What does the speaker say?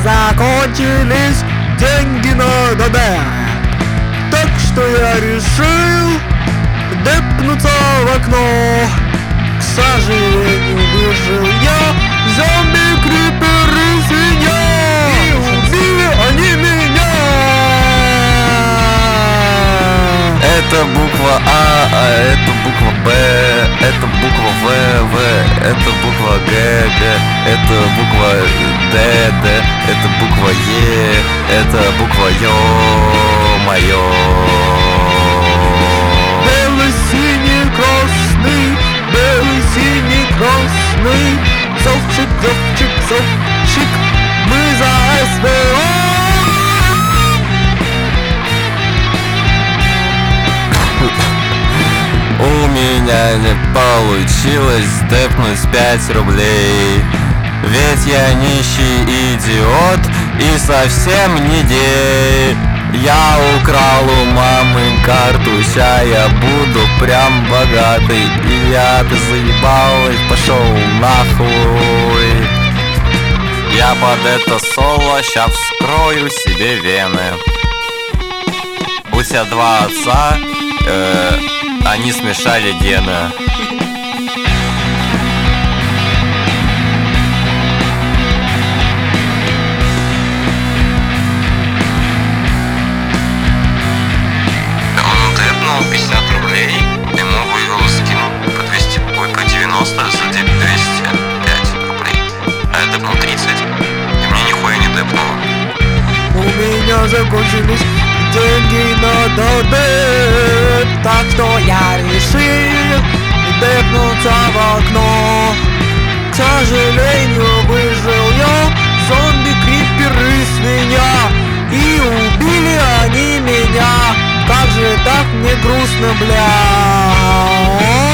закончились деньги на ДД. Так что я решил депнуться в окно. К сожалению, выжил я, зомби, крипер и свинья. И убили они меня. Это буква А, это буква Б, это буква В, это буква Г, это буква Д, это буква Е, это буква Ё-моё. Белый, синий, красный, белый, синий, красный. Зовчик, зовчик, зовчик, мы за СВО. У меня не получилось депнуть 5 рублей. Ведь я нищий идиот и совсем не гей. Я украл у мамы карту, ща я буду прям богатый. И я заебал и пошел нахуй. Я под это соло ща вскрою себе вены. У тебя два отца, они смешали гены. Он депнул 50 рублей, ему вывел скин по 200, по 90 за 205 рублей. А я депнул 30, и мне нихуя не депнуло. У меня закончились деньги на ДД. Так что я решил депнуться в окно. К сожалению, выжил я, зомби, крипер и свинья. И убили они меня. Как же так мне грустно, бля.